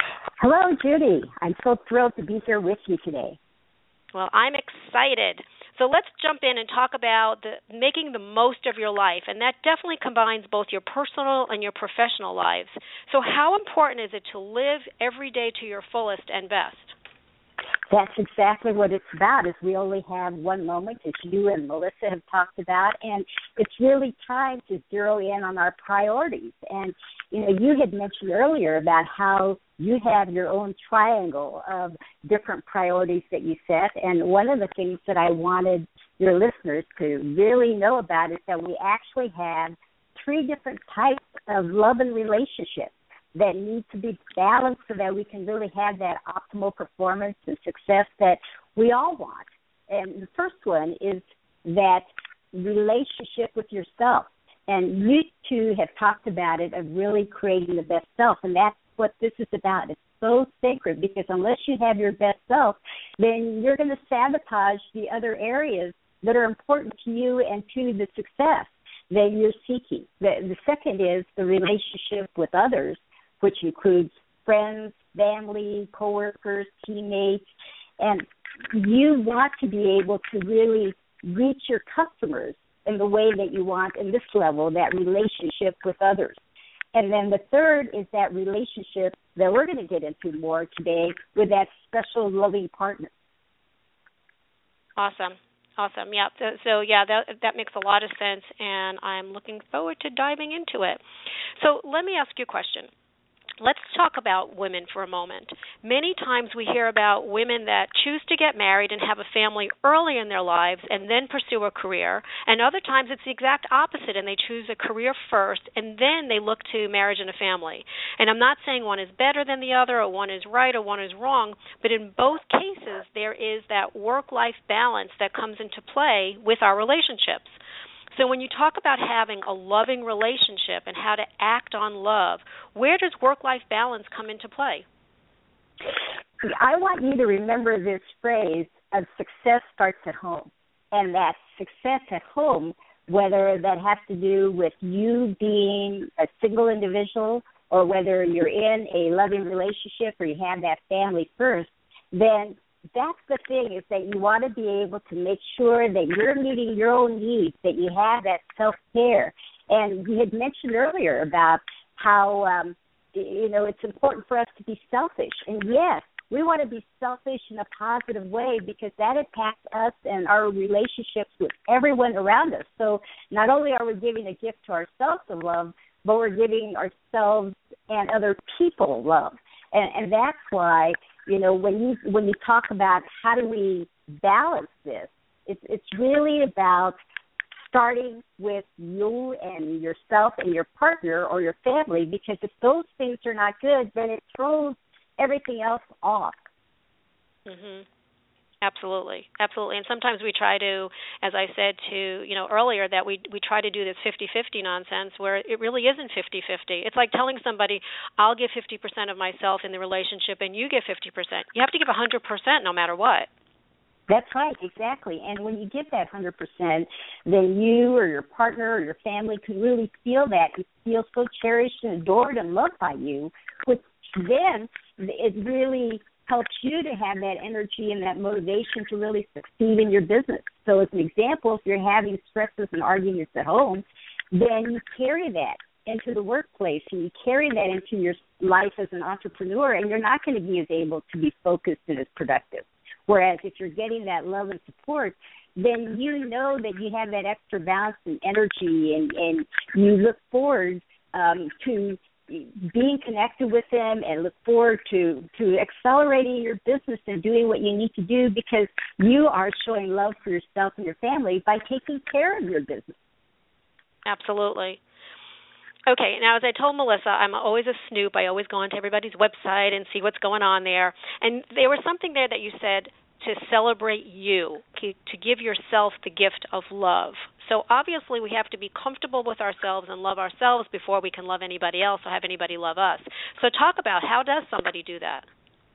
Speaker 9: Hello, Judy. I'm so thrilled to be here with you today.
Speaker 2: Well, I'm excited. So let's jump in and talk about the, making the most of your life, and that definitely combines both your personal and your professional lives. So how important is it to live every day to your fullest and best?
Speaker 9: That's exactly what it's about, is we only have one moment, as you and Melissa have talked about, and it's really time to zero in on our priorities. And, you know, you had mentioned earlier about how you have your own triangle of different priorities that you set, and one of the things that I wanted your listeners to really know about is that we actually have three different types of love and relationships that need to be balanced so that we can really have that optimal performance and success that we all want. And the first one is that relationship with yourself. And you two have talked about it, of really creating the best self, and that's what this is about. It's so sacred, because unless you have your best self, then you're going to sabotage the other areas that are important to you and to the success that you're seeking. The, the second is the relationship with others, which includes friends, family, coworkers, teammates, and you want to be able to really reach your customers in the way that you want in this level, that relationship with others. And then the third is that relationship that we're going to get into more today with that special loving partner.
Speaker 2: Awesome. Awesome. Yeah. So, so yeah, that that makes a lot of sense, and I'm looking forward to diving into it. So let me ask you a question. Let's talk about women for a moment. Many times we hear about women that choose to get married and have a family early in their lives and then pursue a career, and other times it's the exact opposite, and they choose a career first and then they look to marriage and a family. And I'm not saying one is better than the other, or one is right or one is wrong, but in both cases there is that work-life balance that comes into play with our relationships. So when you talk about having a loving relationship and how to act on love, where does work-life balance come into play?
Speaker 9: I want you to remember this phrase of success starts at home, and that success at home, whether that has to do with you being a single individual or whether you're in a loving relationship or you have that family first, then that's the thing, is that you want to be able to make sure that you're meeting your own needs, that you have that self-care. And we had mentioned earlier about how, um, you know, it's important for us to be selfish. And yes, we want to be selfish in a positive way, because that impacts us and our relationships with everyone around us. So not only are we giving a gift to ourselves of love, but we're giving ourselves and other people love. And, and that's why, you know, when you when you talk about how do we balance this, it's it's really about starting with you and yourself and your partner or your family, because if those things are not good, then it throws everything else off.
Speaker 2: Mhm. Absolutely, absolutely. And sometimes we try to, as I said to, you know, earlier, that we we try to do this fifty-fifty nonsense where it really isn't fifty-fifty. It's like telling somebody, I'll give fifty percent of myself in the relationship and you give fifty percent. You have to give one hundred percent no matter what.
Speaker 9: That's right, exactly. And when you give that one hundred percent, then you or your partner or your family can really feel that and feel so cherished and adored and loved by you, which then it really helps you to have that energy and that motivation to really succeed in your business. So as an example, if you're having stresses and arguments at home, then you carry that into the workplace and you carry that into your life as an entrepreneur, and you're not going to be as able to be focused and as productive. Whereas if you're getting that love and support, then you know that you have that extra balance and energy, and, and you look forward um, to being connected with them and look forward to, to accelerating your business and doing what you need to do, because you are showing love for yourself and your family by taking care of your business.
Speaker 2: Absolutely. Okay, now as I told Melissa, I'm always a snoop. I always go onto everybody's website and see what's going on there. And there was something there that you said to celebrate you, to give yourself the gift of love. So obviously we have to be comfortable with ourselves and love ourselves before we can love anybody else or have anybody love us. So talk about, how does somebody do that?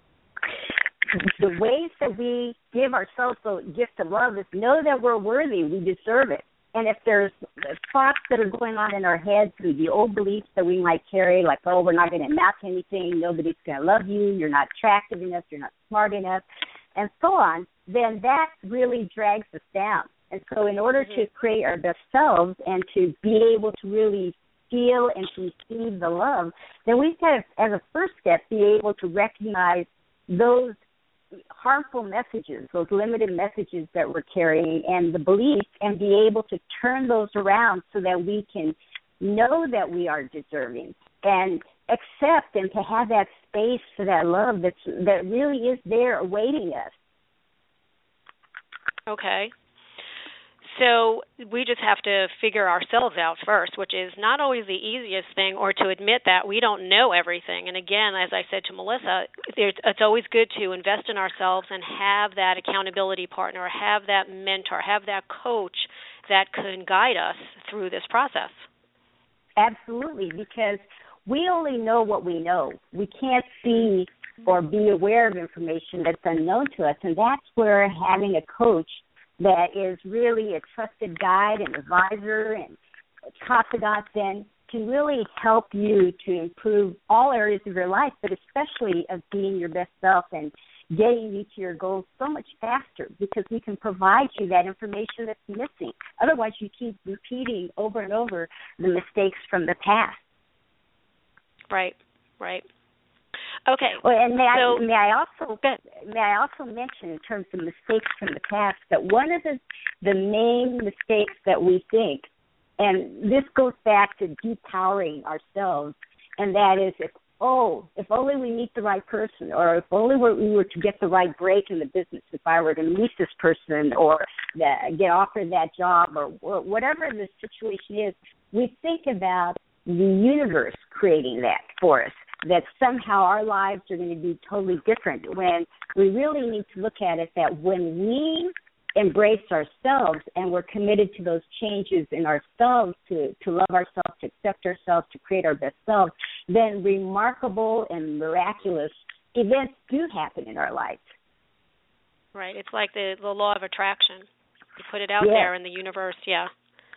Speaker 9: The ways that we give ourselves the gift of love is know that we're worthy, we deserve it. And if there's thoughts that are going on in our heads, the old beliefs that we might carry, like, oh, we're not going to amount to anything, nobody's going to love you, you're not attractive enough, you're not smart enough, and so on, then that really drags us down. And so in order to create our best selves and to be able to really feel and to receive the love, then we've got to, as a first step, be able to recognize those harmful messages, those limited messages that we're carrying and the beliefs, and be able to turn those around so that we can know that we are deserving and accept and to have that space for that love that's, that really is there awaiting us.
Speaker 2: Okay. So we just have to figure ourselves out first, which is not always the easiest thing, or to admit that we don't know everything. And again, as I said to Melissa, it's always good to invest in ourselves and have that accountability partner, have that mentor, have that coach that can guide us through this process.
Speaker 9: Absolutely, because we only know what we know. We can't see or be aware of information that's unknown to us, and that's where having a coach that is really a trusted guide and advisor and confidant then can really help you to improve all areas of your life, but especially of being your best self and getting you to your goals so much faster, because we can provide you that information that's missing. Otherwise, you keep repeating over and over the mistakes from the past.
Speaker 2: Right, right. Okay.
Speaker 9: Well, and may,
Speaker 2: so,
Speaker 9: I, may I also may I also mention in terms of mistakes from the past that one of the the main mistakes that we think, and this goes back to depowering ourselves, and that is if oh if only we meet the right person, or if only we were to get the right break in the business, if I were to meet this person or the, get offered that job, or, or whatever the situation is, we think about the universe creating that for us, that somehow our lives are going to be totally different, when we really need to look at it that when we embrace ourselves and we're committed to those changes in ourselves, to, to love ourselves, to accept ourselves, to create our best selves, then remarkable and miraculous events do happen in our lives.
Speaker 2: Right. It's like the, the law of attraction. You put it out
Speaker 9: yeah.
Speaker 2: there in the universe, yeah.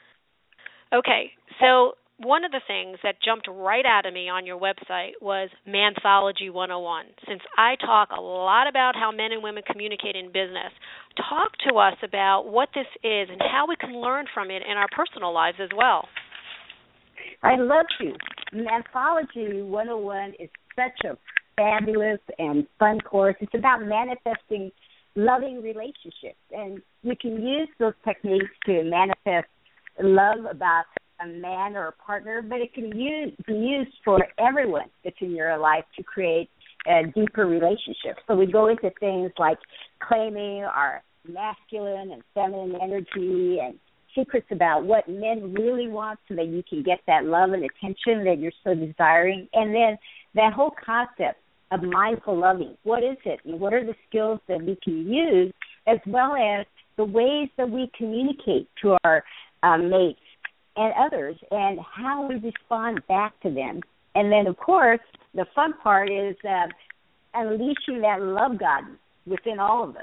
Speaker 2: Okay, so one of the things that jumped right out of me on your website was Manthology one oh one. Since I talk a lot about how men and women communicate in business, talk to us about what this is and how we can learn from it in our personal lives as well.
Speaker 9: I'd love to. Manthology one oh one is such a fabulous and fun course. It's about manifesting loving relationships, and you can use those techniques to manifest love about a man or a partner, but it can use, be used for everyone that's in your life to create a deeper relationship. So we go into things like claiming our masculine and feminine energy and secrets about what men really want so that you can get that love and attention that you're so desiring. And then that whole concept of mindful loving. What is it? And what are the skills that we can use, as well as the ways that we communicate to our um, mates and others, and how we respond back to them. And then, of course, the fun part is uh, unleashing that love God within all of us.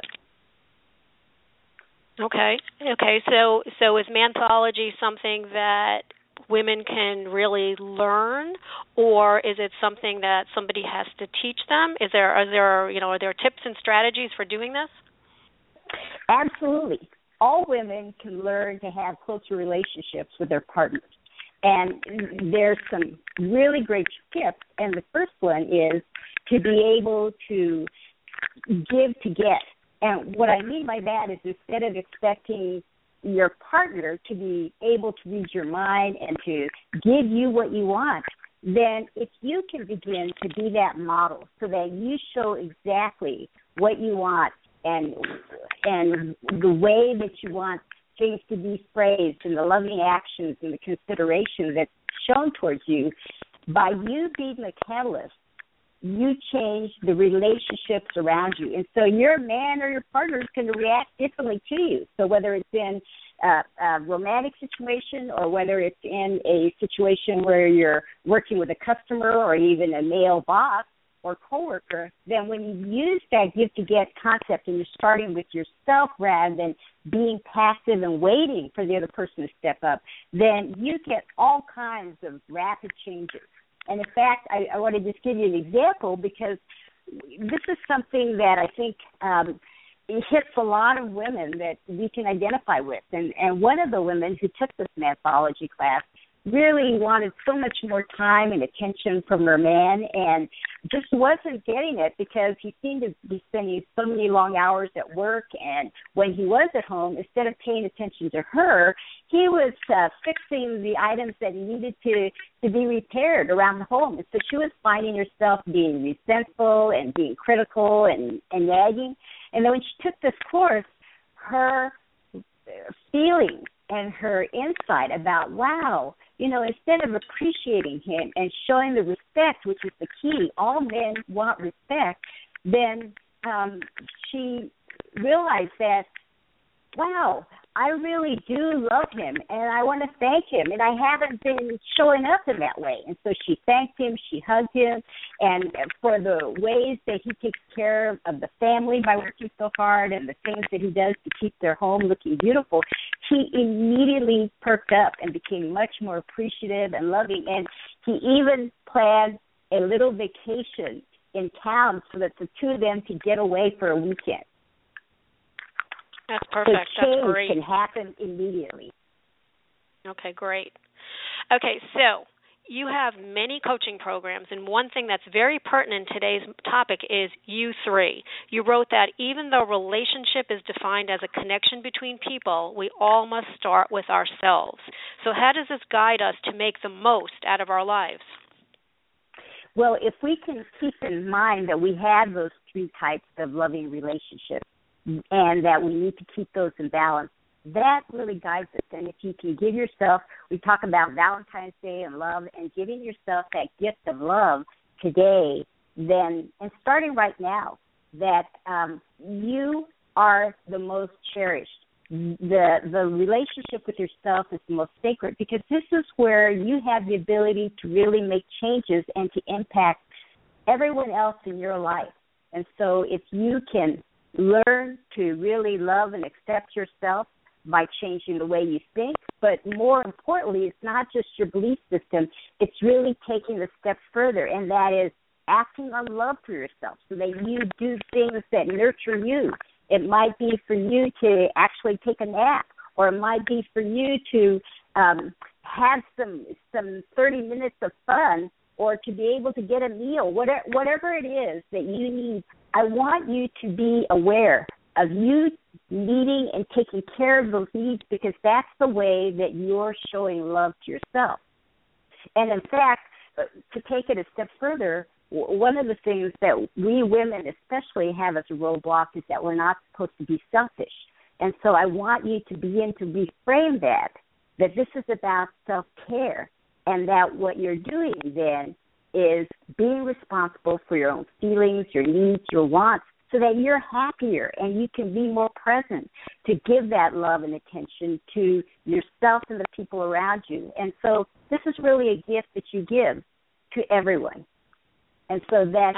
Speaker 2: Okay. Okay. So, so is Manthology something that women can really learn, or is it something that somebody has to teach them? Is there, are there, you know, are there tips and strategies for doing this?
Speaker 9: Absolutely. All women can learn to have closer relationships with their partners. And there's some really great tips. And the first one is to be able to give to get. And what I mean by that is, instead of expecting your partner to be able to read your mind and to give you what you want, then if you can begin to be that model so that you show exactly what you want and and the way that you want things to be phrased, and the loving actions and the consideration that's shown towards you, by you being the catalyst, you change the relationships around you. And so your man or your partner is going to react differently to you. So whether it's in a, a romantic situation, or whether it's in a situation where you're working with a customer or even a male boss or coworker, then when you use that give to get concept and you're starting with yourself rather than being passive and waiting for the other person to step up, then you get all kinds of rapid changes. And in fact, I, I want to just give you an example, because this is something that I think um, it hits a lot of women that we can identify with. And, and one of the women who took this mathology class really wanted so much more time and attention from her man and just wasn't getting it because he seemed to be spending so many long hours at work. And when he was at home, instead of paying attention to her, he was uh, fixing the items that needed to, to be repaired around the home. And so she was finding herself being resentful and being critical and, and nagging. And then when she took this course, her feelings and her insight about, wow, you know, instead of appreciating him and showing the respect, which is the key, all men want respect, then um, she realized that, wow, I really do love him, and I want to thank him, and I haven't been showing up in that way. And so she thanked him, she hugged him, and for the ways that he takes care of the family by working so hard and the things that he does to keep their home looking beautiful, he immediately perked up and became much more appreciative and loving. And he even planned a little vacation in town so that the two of them could get away for a weekend.
Speaker 2: That's perfect.
Speaker 9: So change
Speaker 2: That's great.
Speaker 9: can happen immediately.
Speaker 2: Okay, great. Okay, so you have many coaching programs, and one thing that's very pertinent in today's topic is U three. You wrote that even though relationship is defined as a connection between people, we all must start with ourselves. So how does this guide us to make the most out of our lives?
Speaker 9: Well, if we can keep in mind that we have those three types of loving relationships, and that we need to keep those in balance, that really guides us. And if you can give yourself, we talk about Valentine's Day and love, and giving yourself that gift of love today, then, and starting right now, that um, you are the most cherished. The the relationship with yourself is the most sacred, because this is where you have the ability to really make changes and to impact everyone else in your life. And so if you can learn to really love and accept yourself by changing the way you think, but more importantly, it's not just your belief system, it's really taking the step further, and that is acting on love for yourself so that you do things that nurture you. It might be for you to actually take a nap, or it might be for you to um, have some some thirty minutes of fun, or to be able to get a meal, whatever, whatever it is that you need. I want you to be aware of you needing and taking care of those needs, because that's the way that you're showing love to yourself. And in fact, to take it a step further, one of the things that we women especially have as a roadblock is that we're not supposed to be selfish. And so I want you to begin to reframe that, that this is about self-care, and that what you're doing then is being responsible for your own feelings, your needs, your wants, so that you're happier and you can be more present to give that love and attention to yourself and the people around you. And so this is really a gift that you give to everyone. And so that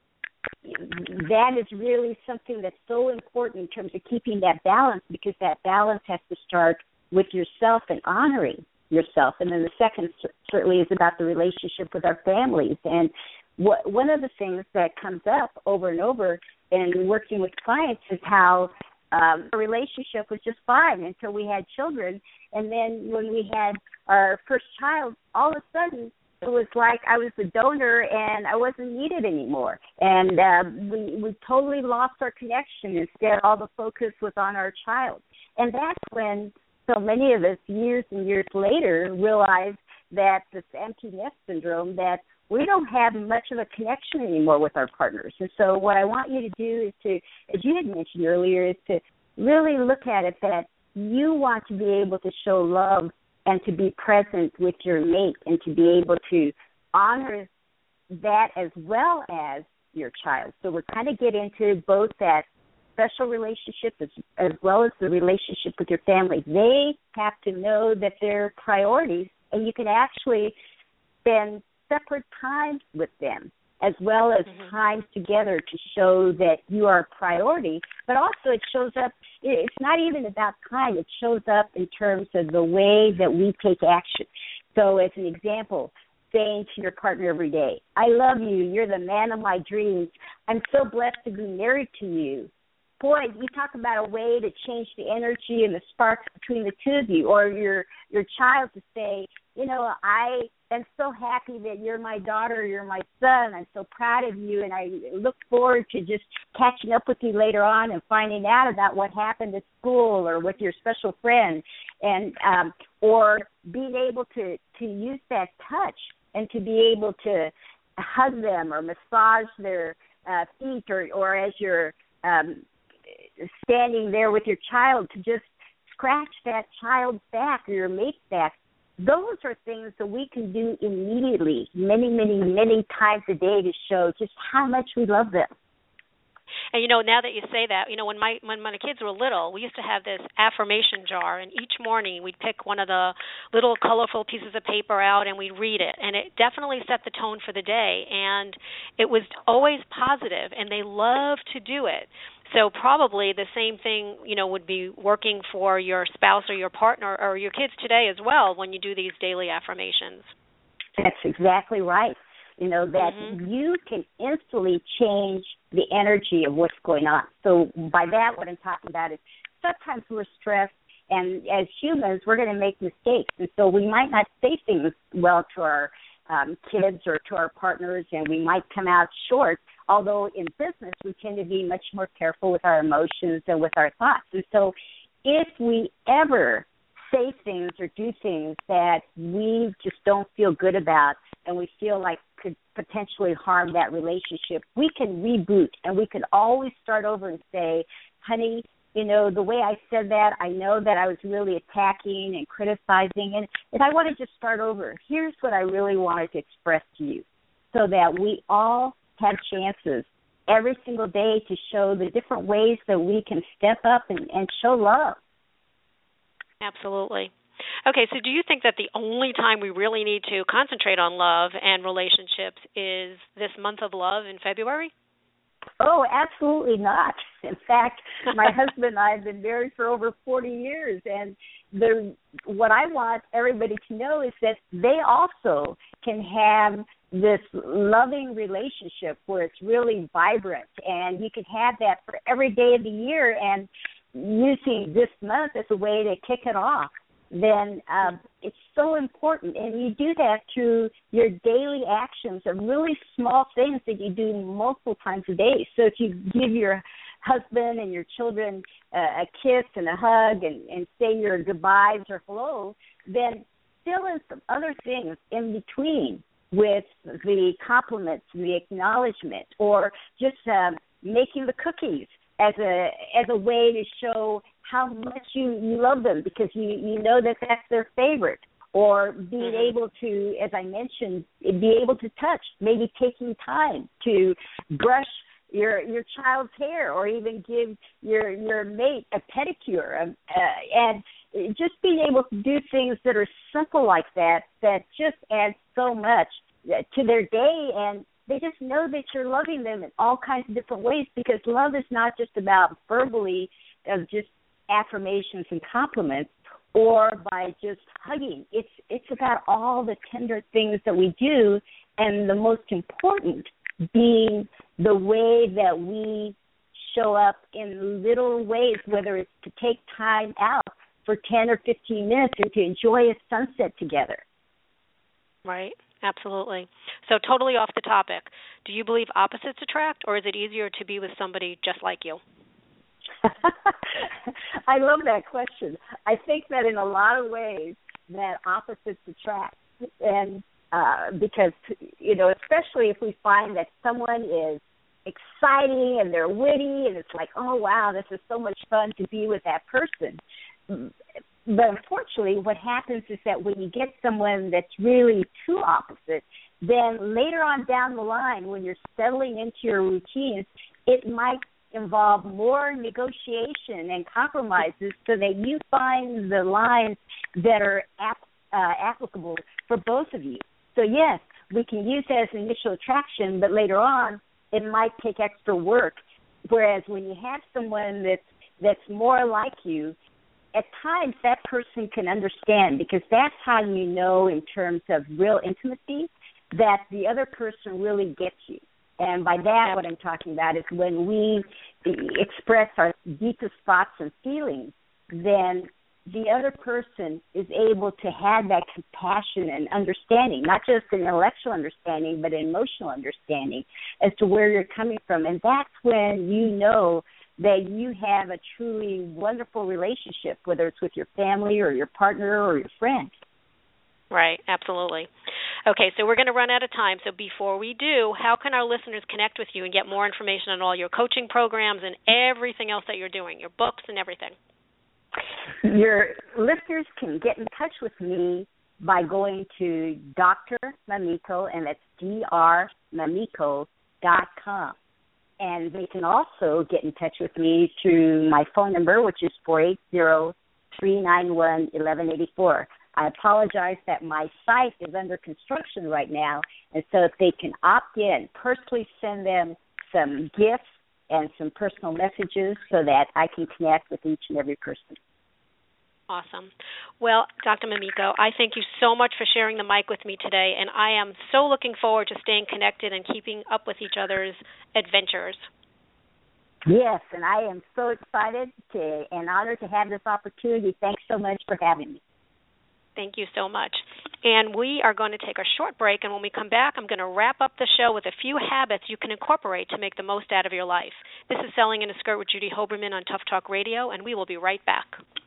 Speaker 9: that is really something that's so important in terms of keeping that balance, because that balance has to start with yourself and honoring yourself. And then the second certainly is about the relationship with our families. And what, one of the things that comes up over and over in working with clients is how um, a relationship was just fine until we had children. And then when we had our first child, all of a sudden it was like I was the donor and I wasn't needed anymore. And uh, we, we totally lost our connection. Instead, all the focus was on our child. And that's when so many of us years and years later realize that this empty nest syndrome, that we don't have much of a connection anymore with our partners. And so what I want you to do is to, as you had mentioned earlier, is to really look at it that you want to be able to show love and to be present with your mate and to be able to honor that as well as your child. So we're kind of get into both that special relationship as, as well as the relationship with your family. They have to know that they're priorities, and you can actually spend separate times with them as well as mm-hmm. times together to show that you are a priority. But also it shows up, it's not even about time, it shows up in terms of the way that we take action. So as an example, saying to your partner every day, I love you, you're the man of my dreams, I'm so blessed to be married to you, and boy, you talk about a way to change the energy and the sparks between the two of you, or your your child to say, you know, I am so happy that you're my daughter, you're my son. I'm so proud of you, and I look forward to just catching up with you later on and finding out about what happened at school or with your special friend, and um, or being able to, to use that touch and to be able to hug them or massage their uh, feet, or, or as you're um, standing there with your child, to just scratch that child's back or your mate's back. Those are things that we can do immediately, many, many, many times a day to show just how much we love them.
Speaker 2: And, you know, now that you say that, you know, when my when my kids were little, we used to have this affirmation jar, and each morning we'd pick one of the little colorful pieces of paper out and we'd read it, and it definitely set the tone for the day, and it was always positive, and they loved to do it. So probably the same thing, you know, would be working for your spouse or your partner or your kids today as well when you do these daily affirmations.
Speaker 9: That's exactly right. You know, that mm-hmm. you can instantly change the energy of what's going on. So by that, what I'm talking about is sometimes we're stressed, and as humans, we're going to make mistakes. And so we might not say things well to our um, kids or to our partners, and we might come out short. Although in business, we tend to be much more careful with our emotions and with our thoughts. And so if we ever say things or do things that we just don't feel good about and we feel like could potentially harm that relationship, we can reboot, and we can always start over and say, honey, you know, the way I said that, I know that I was really attacking and criticizing, and, and I want to just start over. Here's what I really wanted to express to you, so that we all have chances every single day to show the different ways that we can step up and, and show love.
Speaker 2: Absolutely. Okay, so do you think that the only time we really need to concentrate on love and relationships is this month of love in February?
Speaker 9: Oh, absolutely not. In fact, my husband and I have been married for over forty years, and the what I want everybody to know is that they also can have this loving relationship where it's really vibrant, and you can have that for every day of the year, and using this month as a way to kick it off, then um, it's so important. And you do that through your daily actions of really small things that you do multiple times a day. So if you give your husband and your children uh, a kiss and a hug and, and say your goodbyes or hello, then fill in some other things in between with the compliments and the acknowledgement, or just um, making the cookies as a as a way to show how much you, you love them, because you, you know that that's their favorite. Or being mm-hmm. able to, as I mentioned, be able to touch, maybe taking time to brush your your child's hair, or even give your your mate a pedicure, um, uh, and just being able to do things that are simple like that, that just add so much to their day, and they just know that you're loving them in all kinds of different ways, because love is not just about verbally of just affirmations and compliments or by just hugging. It's it's about all the tender things that we do, and the most important being the way that we show up in little ways, whether it's to take time out for ten or fifteen minutes and to enjoy a sunset together.
Speaker 2: Right, absolutely. So totally off the topic, do you believe opposites attract, or is it easier to be with somebody just like you?
Speaker 9: I love that question. I think that in a lot of ways that opposites attract, and uh, because, you know, especially if we find that someone is exciting and they're witty and it's like, oh, wow, this is so much fun to be with that person. But unfortunately, what happens is that when you get someone that's really too opposite, then later on down the line, when you're settling into your routines, it might involve more negotiation and compromises so that you find the lines that are ap- uh, applicable for both of you. So, yes, we can use that as initial attraction, but later on it might take extra work, whereas when you have someone that's, that's more like you, at times that person can understand, because that's how you know in terms of real intimacy that the other person really gets you. And by that, what I'm talking about is when we express our deepest thoughts and feelings, then the other person is able to have that compassion and understanding, not just an intellectual understanding, but an emotional understanding as to where you're coming from. And that's when you know that you have a truly wonderful relationship, whether it's with your family or your partner or your friend.
Speaker 2: Right, absolutely. Okay, so we're going to run out of time. So before we do, how can our listeners connect with you and get more information on all your coaching programs and everything else that you're doing, your books and everything?
Speaker 9: Your listeners can get in touch with me by going to Doctor Mamiko, and that's D R Mamiko dot com. And they can also get in touch with me through my phone number, which is four eight zero, three nine one, one one eight four. I apologize that my site is under construction right now, and so if they can opt in, personally send them some gifts and some personal messages so that I can connect with each and every person.
Speaker 2: Awesome. Well, Doctor Mamiko, I thank you so much for sharing the mic with me today, and I am so looking forward to staying connected and keeping up with each other's adventures.
Speaker 9: Yes, and I am so excited to and honored to have this opportunity. Thanks so much for having me.
Speaker 2: Thank you so much. And we are going to take a short break, and when we come back, I'm going to wrap up the show with a few habits you can incorporate to make the most out of your life. This is Selling in a Skirt with Judy Hoberman on Tough Talk Radio, and we will be right back.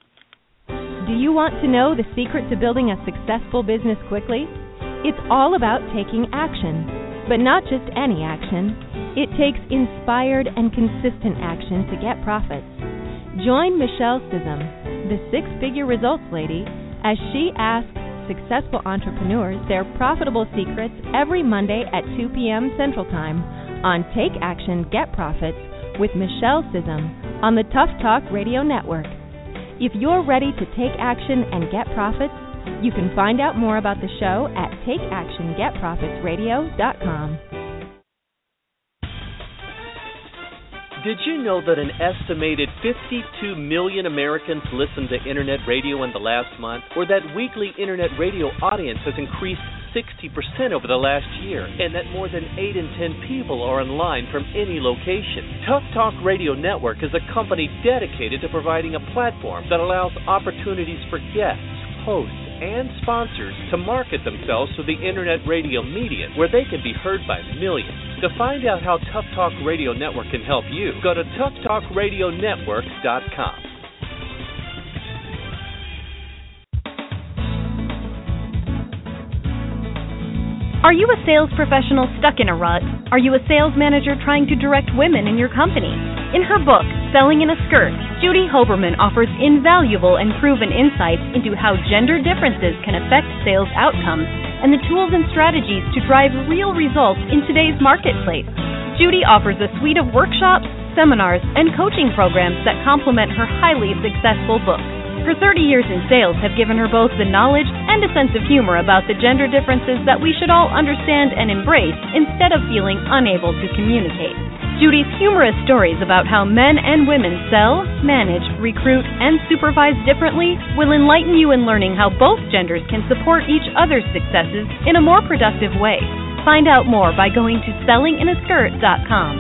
Speaker 10: Do you want to know the secret to building a successful business quickly? It's all about taking action, but not just any action. It takes inspired and consistent action to get profits. Join Michelle Sissom, the six-figure results lady, as she asks successful entrepreneurs their profitable secrets every Monday at two p.m. Central Time on Take Action, Get Profits with Michelle Sissom on the Tough Talk Radio Network. If you're ready to take action and get profits, you can find out more about the show at take action get profits radio dot com.
Speaker 4: Did you know that an estimated fifty-two million Americans listened to Internet radio in the last month, or that weekly Internet radio audience has increased sixty percent over the last year, and that more than eight in ten people are online from any location? Tough Talk Radio Network is a company dedicated to providing a platform that allows opportunities for guests, hosts, and sponsors to market themselves to the Internet radio medium, where they can be heard by millions. To find out how Tough Talk Radio Network can help you, go to tough talk radio network dot com.
Speaker 11: Are you a sales professional stuck in a rut? Are you a sales manager trying to direct women in your company? In her book, Selling in a Skirt, Judy Hoberman offers invaluable and proven insights into how gender differences can affect sales outcomes and the tools and strategies to drive real results in today's marketplace. Judy offers a suite of workshops, seminars, and coaching programs that complement her highly successful book. Her thirty years in sales have given her both the knowledge and a sense of humor about the gender differences that we should all understand and embrace instead of feeling unable to communicate. Judy's humorous stories about how men and women sell, manage, recruit, and supervise differently will enlighten you in learning how both genders can support each other's successes in a more productive way. Find out more by going to selling in a skirt dot com.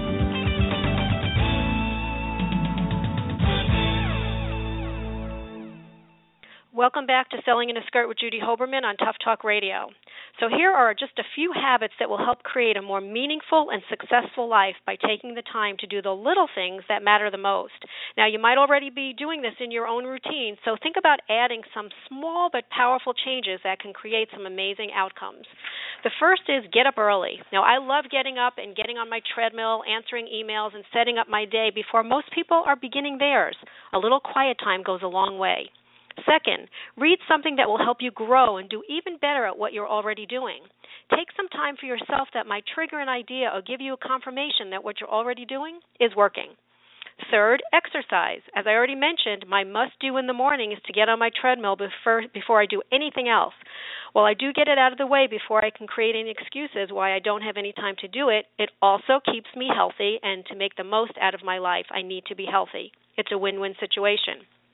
Speaker 2: Welcome back to Selling in a Skirt with Judy Hoberman on Tough Talk Radio. So here are just a few habits that will help create a more meaningful and successful life by taking the time to do the little things that matter the most. Now, you might already be doing this in your own routine, so think about adding some small but powerful changes that can create some amazing outcomes. The first is get up early. Now, I love getting up and getting on my treadmill, answering emails, and setting up my day before most people are beginning theirs. A little quiet time goes a long way. Second, read something that will help you grow and do even better at what you're already doing. Take some time for yourself that might trigger an idea or give you a confirmation that what you're already doing is working. Third, exercise. As I already mentioned, my must-do in the morning is to get on my treadmill before, before I do anything else. While I do get it out of the way before I can create any excuses why I don't have any time to do it, it also keeps me healthy, and to make the most out of my life, I need to be healthy. It's a win-win situation.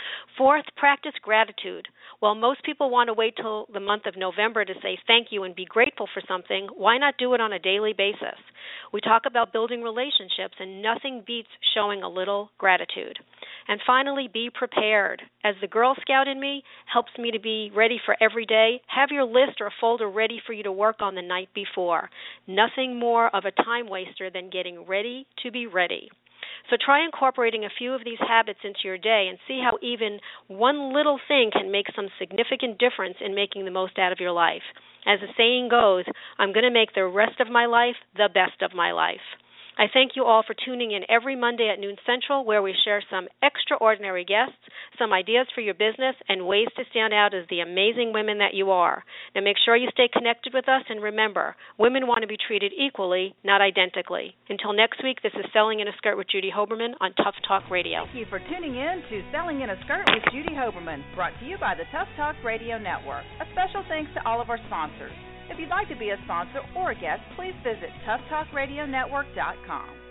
Speaker 2: Fourth, practice gratitude. While most people want to wait till the month of November to say thank you and be grateful for something, why not do it on a daily basis? We talk about building relationships, and nothing beats showing a little gratitude. And finally, be prepared. As the Girl Scout in me helps me to be ready for every day, have your list or a folder ready for you to work on the night before. Nothing more of a time waster than getting ready to be ready. So try incorporating a few of these habits into your day and see how even one little thing can make some significant difference in making the most out of your life. As the saying goes, I'm going to make the rest of my life the best of my life. I thank you all for tuning in every Monday at noon Central, where we share some extraordinary guests, some ideas for your business, and ways to stand out as the amazing women that you are. Now make sure you stay connected with us, and remember, women want to be treated equally, not identically. Until next week, this is Selling in a Skirt with Judy Hoberman on Tough Talk Radio.
Speaker 1: Thank you for tuning in to Selling in a Skirt with Judy Hoberman, brought to you by the Tough Talk Radio Network. A special thanks to all of our sponsors. If you'd like to be a sponsor or a guest, please visit tough talk radio network dot com.